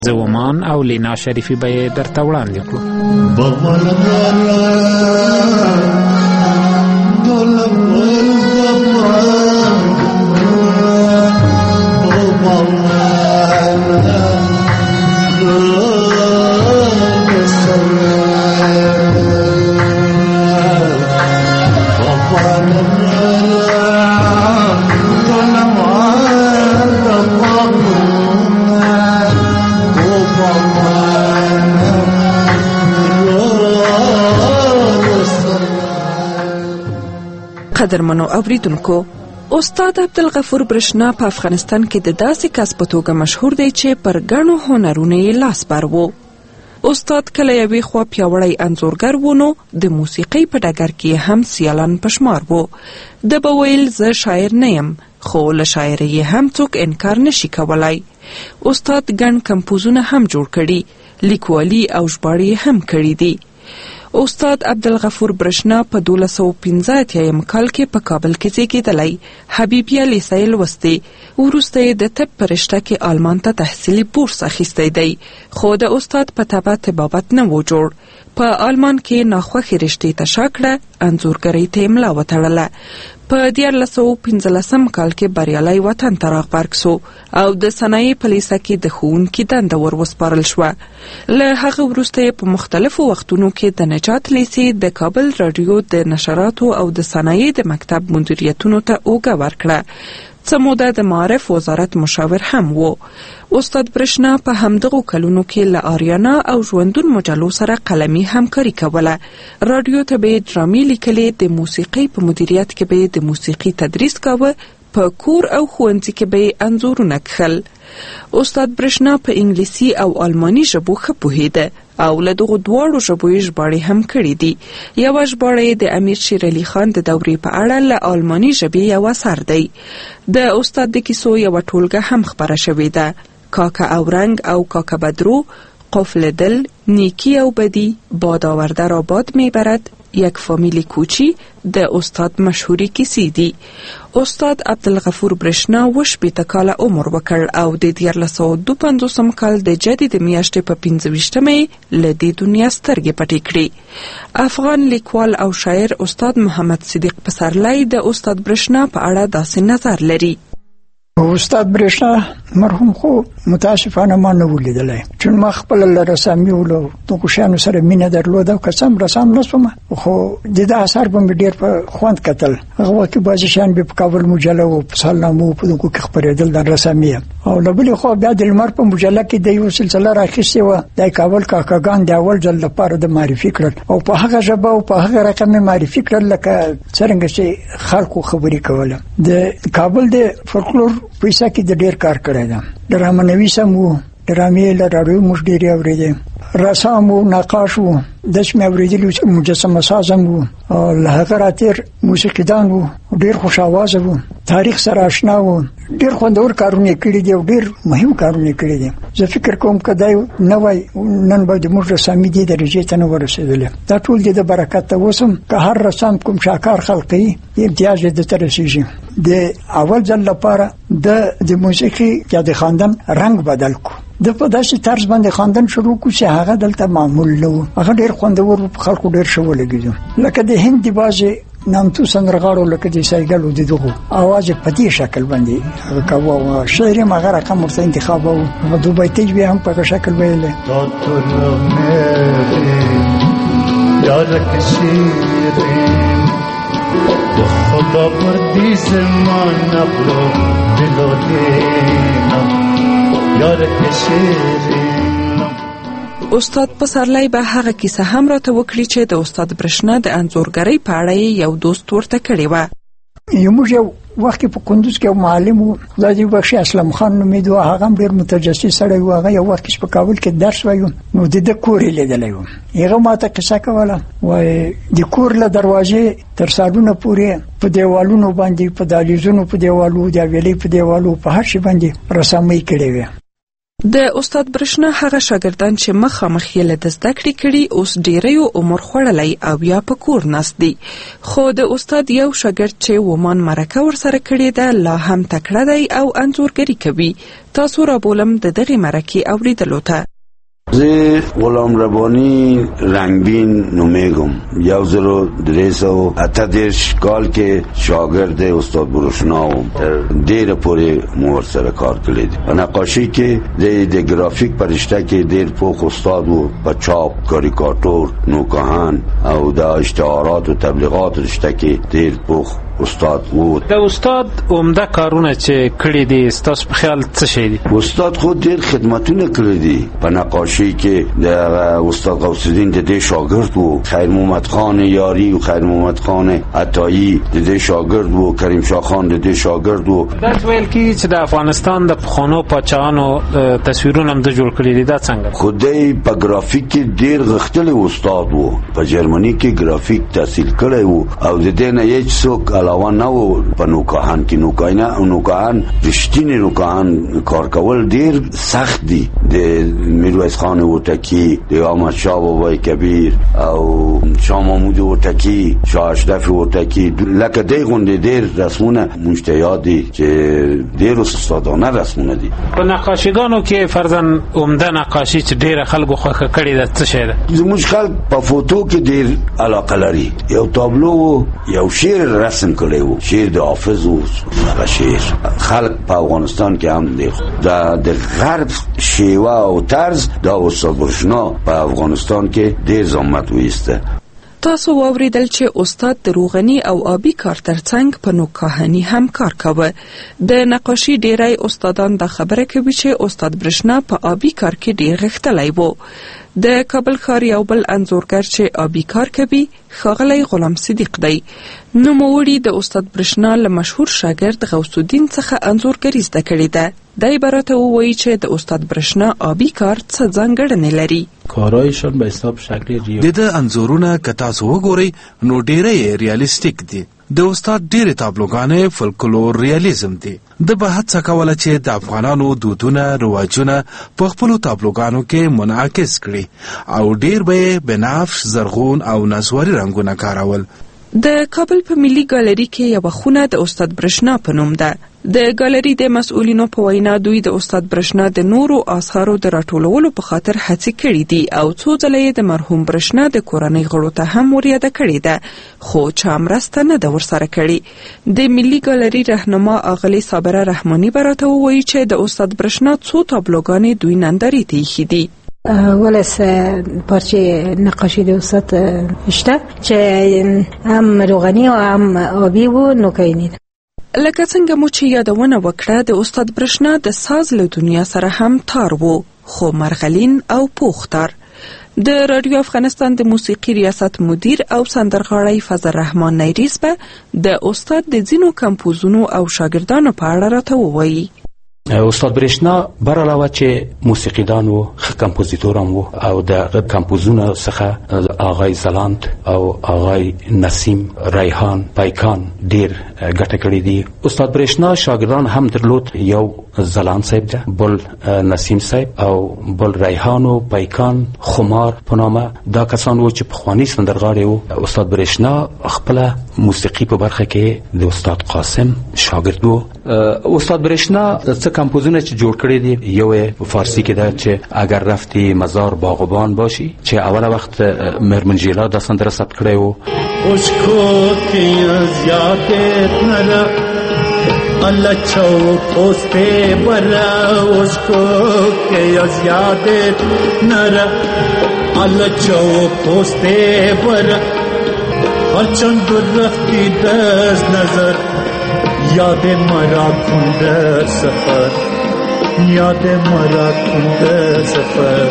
زه ومان او لینا شریفی به یې درته وړاندې کړو. قدرمنو اوریدونکو، استاد عبدالغفور برشنا په افغانستان کې د داسې کس په توګه مشهور دی چې پر ګڼو هنرونو یې لاس بر و. استاد کله یوې خوا پیاوړی انځورګر و، نو د موسیقۍ په ډګر کې هم سیالان په شمار و. د به ویل زه شاعر نه یم، خو له شاعرۍ یې هم څوک انکار نشي کولای. استاد ګڼ کمپوزونه هم جوړ کړي، لیکوالي او ژباړې هم کړي دي. استاد عبدالغفور برشنا په 1215 کال کې په کابل کې زیږیدلی. حبیبیه لیسې لوستی، وروسته یې د طب په رشته کې آلمان ته تحصیلي بورس اخیستی دی، خو د استاد په طبع طبابت نه و جوړ. په آلمان کې ناخوښې رشتې ته شا کړه، انځورګرۍ ته یې ملا وتړله. په 1915 کال کې بریالی وطن ته راغبرګ سو او د صنایع په لیسه کې د ښوونکي دنده ور وسپارل شوه. له هغه وروسته یې په مختلفو وختونو کې د نجات لیسې، د کابل راډیو د نشراتو او د صنایع د مکتب مدیریتونو ته اوږه ورکړه. څه موده د معارف وزارت مشاور هم و. استاد برشنا په همدغو کلونو کې له آریانا او ژوندون مجلو سره قلمي همکاري کوله. راډیو ته به یې ډرامې لیکلې، د موسیقۍ په مدیریت کې به یې د موسیقي تدریس کاوه، په کور او ښوونځي کې به یې انځورونه کښل. استاد برشنا په انګلیسي او آلماني ژبو ښه پوهېده او له دغو دواړو ژبو یې ژباړې هم کړي دي. یوه ژباړه یې د امیر شیر علي خان د دورې په اړه له آلماني ژبې یو اثر دی. د استاد د کیسو یوه ټولګه هم خپره شوې ده، کاکا او رنگ او کاکا بدرو، قفل دل، نیکی او بدی، باد آورده را باد میبرد، یک فامیل کوچی د استاد مشهوری کیسې دي. استاد عبدالغفور برشنا 18 کاله عمر وکړ او د 1952 کال د جدید میاشتې په 25 له دې دنیا سترګې پټې کړې. افغان لیکوال او شاعر استاد محمد صدیق پسرلی د استاد برشنا په اړه داسې نظر لري. استاد برشنا مرحوم خو متاسفانه ما نه ولیدلی، چون ما خپل له رسامي او دغو شیانو سره مینه درلوده، که څه هم رسام نه شوم، خو د ده اثر به مې ډېر په خوند کتل. هغه وخت کې بعضې شیان به په کابل مجله او په سالنامو په دغو کې خپرېدل د رسامي. او له بلې خوا بیا د لمر په مجله کې د یو سلسله راخیستې وه، د کابل کاکاګان د اول ځل لپاره د معرفي کړل او په هغه ژبه او په هغه رقم یې معرفي کړل لکه څرنګه چې خلکو خبرې کوله. د کابل د فولکلور په کیسه کې د ډېر کار کړی ده. ډرامه نویس هم و، ډرامې له راډیو موږ ډېرې اورېدې، رسام و، نقاش و، داسې مې اورېدلي چې مجسمه ساز هم و، له هغه راتېر موسیقیدان و، ډېر خوش آوازه و، تاریخ سره اشنا و، ډېر خوندور کارونه یې کړي دي او ډېر مهم کارونه یې کړي دي. زه فکر کوم که دا نه وای نن به د موږ رسامي دې درجې ته نه ورسېدلی. دا ټول د برکت ته اوس هم که هر رسام کوم شاکار خلق کوي امتیاز یې ده ته رسېږي. د اول ځل لپاره د موسیقي یا د خواندن رنګ بدل کو، د په داسې طرز باندې خواندن شروع کو چې هغه دلته معمول نه و. هغه ډېر خوندور و، په خلکو ډېر ښه ولګېده. لکه د هند د بعضې نامتو سندرغاړو لکه د سایګل د دغو اواز یې په دې شکل باندې هغه کوه او شعر یې هم هغه رقم ورته انتخابوه. هغه دو بیتې بیا هم په هغه شکل ویلی. خدا پردی زمان نبرو دلو دینا یار کشیرین. استاد پسرلی به هغه کیسه هم راته وکړي چې د استاد برشنا د انځورګرۍ په اړه یو دوست ورته کړی و. موږ یو وخت په کندوز کې یو معلم و، خدای دې وبخښي، اسلم خان نومېده و. هغه هم ډېر متجسس سړی و. هغه یو وخت په کابل کې درس وایو، نو د ده کور یې لیدلی و. هغه ما ته قصه کوله، وایي د کور له دروازې تر سالونه پورې په دیوالونو باندې، په دهلیزونو په دیوالو، د حویلۍ په دیوالو، په هر شي باندې رسامۍ کړې وې. د استاد برېښنا هغه شاګردان چې مخامخ یې له زده کړې کړي اوس ډېری عمر خوړلی او یا په کور ناست دي، خو د استاد یو شاګرد چې ومان مرکه ورسره کړې ده لا هم تکړه دی او انځورګري کوي. تاسو رابولم د دغې مرکې اوریدلو ته. زه غلام ربانی رنگبین نومیگم 1338 کال که شاگرد استاد برېښنا وم. ډېره پورې مو ورسره کار کړی دی. په نقاشي کې د ګرافیک په رشته کې ډېر پوخ استاد و. په چاپ، کاریکاتور، نوکهان او د اشتهارات و تبلیغات رشته کې ډېر پوخ استاد و. د استاد عمده کارونه چې کړي دي ستاسو په خیال څه شي دي؟ استاد خود ډېر خدمتونه کړي دي. په نقاشي کې د استاد غوث الدین د دې شاګرد وو، خیر محمد خان یاری و خیر محمد خان عطایی د دې شاګرد وو، کریم شاه خان د دې شاګرد وو. دا ویل کی چې د افغانستان د پخوانو پاچاهانو تصویرونه هم د جوړ کړي دي. دا څنګه؟ خدای په ګرافیک کې ډېر غښتلی استاد وو. په جرمني کې ګرافیک تحصیل کړی وو او د دې نه هیڅ څوک علاوه نه وو. په نوکهان کې نوکهان رښتینی نوکهان کار کول ډېر سخت دي. د میرویس خان هوتکی، د احمد شاه بابای کبیر او شاه محمود هوتکی، شاه اشرف هوتکی، لکه دې غونډې ډېر رسمونه مونږ ته یاد دي چې ډېر استادانه رسمونه دي. په نقاشیګانو کې فرضاً عمده نقاشي چې ډېره خلکو خوښه کړې ده څه شی ده؟ زموږ خلک په فوټو کې ډېر علاقه لري. یو تابلو و، یو شعر رسم کړی و، شعر د حافظ و. هغه شعر خلک په افغانستان کې هم دی. د غرب شیوه او طرز د استاد برېښنا په افغانستان کې ډېر زحمت وایسته. تاسو واوریدل چې استاد د روغني او آبي کار ترڅنګ په نوکهاني هم کار کاوه. د نقاشي ډیری استادان دا خبره کوي چې استاد برېښنا په آبي کار کې ډیر غښتلی و. د کابل ښار یو بل انځورګر چې آبي کار کوي ښاغلی غلام صدیق دی. نوموړي د استاد برېښنا له مشهور شاګرد غوث الدین څخه انځورګري زده کړې ده. دی به راته ووایي چې د استاد برېښنا آبي کار څه ځانګړنې لري. کارایشان به حساب شکل ریال. د انځورونه که تاسو وګورئ نو ډېری ریالیستیک دي. د استاد ډېرې تابلوګانې فولکلور ریالیزم دي. د به هڅه کوله چې د افغانانو دودونه رواجونه په خپلو تابلوګانو کې منعکس کړي او ډېر به یې بنفش، زرغون او نسواري رنګونه کارول. د کابل په ملي ګالري کې یوه خونه د استاد برېښنا په نوم ده. د ګالري د مسؤلینو په وینا دوی د استاد برېښنا د نورو آثارو د راټولولو په خاطر هڅې کړي دي او څو ځله یې د مرحوم برېښنا د کورنۍ غړو ته هم وریاده کړې ده، خو چا مرسته نه ده ورسره کړې. د ملي ګالري رهنما اغلې صابره رحماني به راته ووایي چې د استاد برېښنا څو تابلوګانې دوی نندارې ته ایښي دي. ولس پارچه نقاشی د استاد شته چې هم روغني او هم آبي و نوکهیني ده. لکه څنګه مو چې یادونه وکړه د استاد برېښنا د ساز له دنیا سره هم تار وو، خو مرغلین او پوخ تار. د رادیو افغانستان د موسیقي ریاست مدیر او سندرغاړی فضل الرحمن نیریز به د استاد د ځینو کمپوزونو او شاګردانو په اړه راته ووایي. استاد برېښنا بر علاوه چې موسیقیدان و، ښه کمپوزیتور هم و او د کمپوزونو څخه آغای زلاند او آغای نسیم، ریحان، پیکان ډیر ګټه کړې دي. استاد برېښنا شاګردان هم درلود، یو زلاند صاحب ده، بل نسیم صاحب او بل ریحان و پیکان، خمار په نامه. دا کسان و چې پخوانی سندرغاړي و. استاد برېښنا خپله موسیقي په برخه کې د استاد قاسم شاګرد و. استاد برېښنا کمپوزونه چې جوړ کړی دي، یو په فارسی کې ده چې اگر رفتی مزار باغبان باشی، چې اوله وخت مرمنجیلا دا سندره ثبت کړی و. اوشکو کی زیادت نره الله چو پوست برا، اوشکو کی زیادت نره الله چو پوست برا، هرچند رفتی دست نظر یاد مرا کنده سفر، یاد مرا کنده سفر،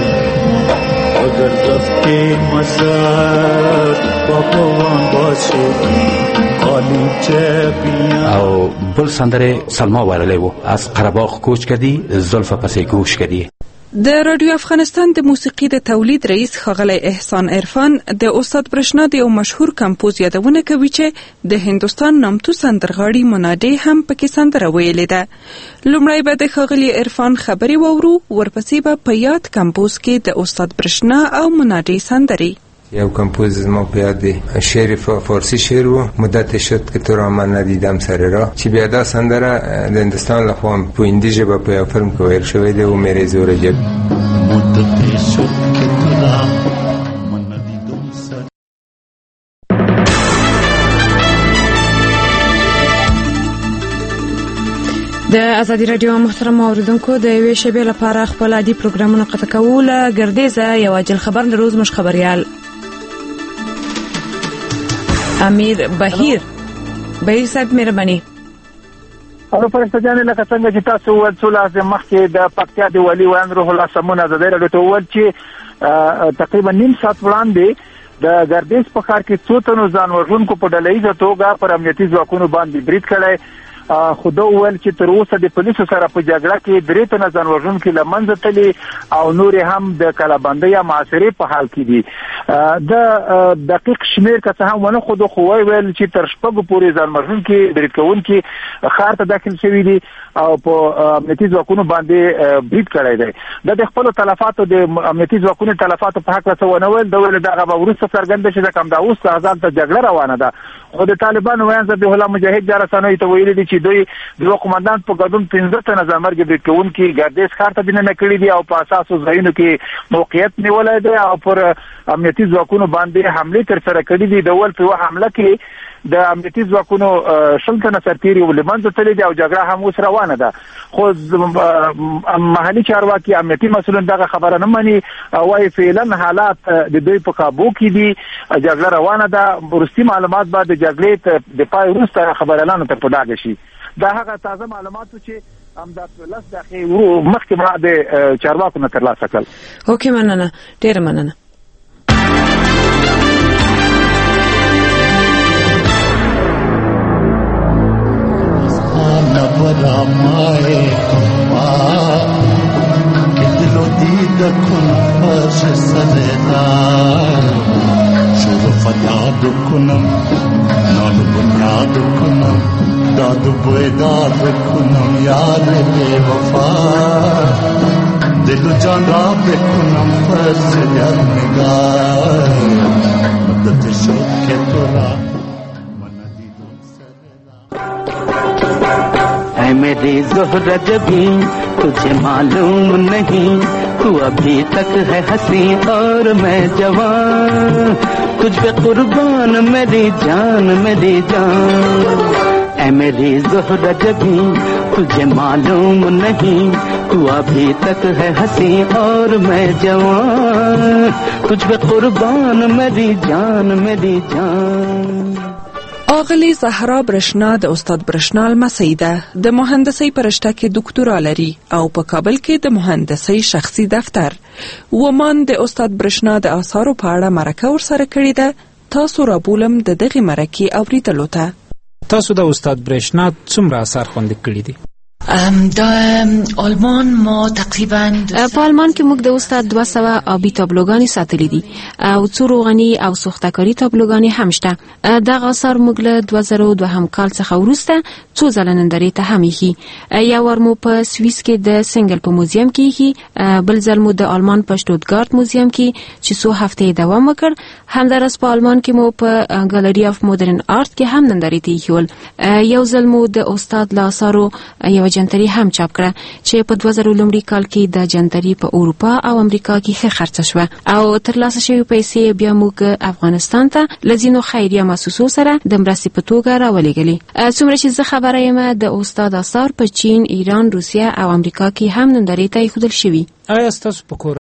اگر رفتی مزار باغبان باشی خالی چه بیان. او بل سندره سلما ویلی و، از قره‌باغ کوچ کردی زلف پس گوش کردی. د رادیو افغانستان د موسیقي د تولید رئیس ښاغلی احسان عرفان د استاد برېښنا د یو مشهور کمپوز یادونه کوي چې د هندوستان نامتو سندرغاړي مناډي هم پکې سندره ویلې ده. لومړی به د ښاغلي عرفان خبرې واورو، ورپسې به په یاد کمپوز کې د استاد برېښنا او مناډي سندرې. یو کمپوز ما په یاد دی، شعر فارسی شعر و، مدت شد که تو را من ندیدم سر راه، چې بیا دا سندره د هندوستان لخوا په هندي ژبه په یو فلم کې ویل شوی دی و میرے زور جب. مدت شد که تو را من ندیدم سر. د ازادي رادیو محترم اوریدونکو، د یوې شېبې لپاره خپل عادي پروګرامونه قطع کوله. ګردیزه یو عاجل خبر د روز مش خبريال امیر بهیر صاحب مهرباني. او فرشته جان لکه څنګه چې تاسو ول څو لازم مخکې د پکتیا دی ولی وان روح الله سمونه د ډېر ډېر ول چې تقریبا نیم ساعت وړاندې د ګردیز په ښار کې څو تنو ځان وژونکو په ډله ییزه توګه پر امنیتي ځواکونو باندې برید کړی. خو دا وویل چې تر اوسه د پولیسو سره په جګړه کې 3 تنه ځان وژونکي له منځه تللي او نور هم د کلابندۍ یا محاصرې په حال کې دي. د دقیق شمیر که څه هم ونه ښودو، خو ویل چې تر 6 پورې ځان وژونکي برید کوونکي ښار ته داخل شوي دي او په امنیتي ځواکونو باندې برید کړی دی. د خپلو تلفاتو د امنیتي ځواکونو تلفاتو په هکله څه ونه ویل. دا ویل دغه به وروسته څرګنده شي چې کوم دا اوس ځان ته جګړه روانه ده. خو د طالبانو ویان ذبیح الله مجاهد جا رسنیو ته ویلي دي چې دوی د قومندان په ګډون 15 تنه ځانمرګي برید کوونکي ګردیز ښار ته دننه کړي دي او په اساسو ځایونو کې موقعیت نیولی دی او پر امنیتي ځواکونو باندې حملې ترسره کړي دي. د ول په حمله کې د امنیتي ځواکونو 20 تنه سرتیري ولمنځه تللي دي او جګړه هم اوس روانه ده. خو محلي چارواکي امنیتي مسؤلین دغه خبره نه مني او وايي فعلا حالات د دوی په قابو کې دي، جګړه روانه ده. ورستي معلومات بعد د جګړې د پای وروسته خبريالانو ته په ډاګه شي. دا هغه تازه معلومات چې همدا لس دقیقې مخکې ما د چارواکو نه ترلاسه کړل. اوکې، مننه، ډېره مننه. برامائے کمبا کدلو دید کن پاش سردار شروع فداد کنم نال بنیاد کنم داد بیداد کنم یار بے وفا دل و جان را بکنم پس یاد نگار مدد شد که تو را है मेरी ज़ोहरा जबी तुझे मालूम नहीं, तू अभी तक है हंसी और मैं जवान, तुझ पे कुर्बान मेरी जान ऐ मेरी ज़ोहरा जबी तुझे मालूम नहीं, तू अभी तक है हंसी और मैं जवान, तुझ पे कुर्बान मेरी जान. آغلی زهرا برېښنا د استاد برېښنا لمسۍ ده. د مهندسۍ په رشته کې دکتورا لري او په کابل کې د مهندسۍ شخصي دفتر. ومان د استاد برېښنا د آثارو په اړه مرکه ورسره کړې ده. تاسو رابولم د دغې مرکې اورېدلو ته. تاسو د استاد برېښنا څومره آثار خوندي کړي دي؟ دا آلمان ما تقریبا په آلمان کې موږ د استاد 200 آبي تابلوګانې ساتلې دي او څو روغني او سوختکاري تابلوګانې هم شته. دغه آثار موږ له 2002 کال څخه وروسته څو ځله نندارې ته هم ایښي. یو وار مو په سویس کې د سنګل په موزیم کې ایښي، بل ځل مو د آلمان په شتوتګارت موزیم کې چې څو هفتې دوام وکړ. همدارس په آلمان کې مو په ګالري اف مدرن آرت کې هم نندارې ته ایښول. یو ځل مو د استاد له آثارو یو جنتري هم چاپ کړه چې په 2000 کال کې د جنتري په اروپا او امریکا کې ښه خرڅه شوه او ترلاسه شوی پیسې بیا موږ افغانستان ته لزینو خیریه مؤسسو سره د مرستې په توګه راولېږلې. څومره چې زه خبره یم د استاد آثار په چین، ایران، روسیه او امریکا کې هم نندارې ته ایښودل شوي. آیا ستاسو په کور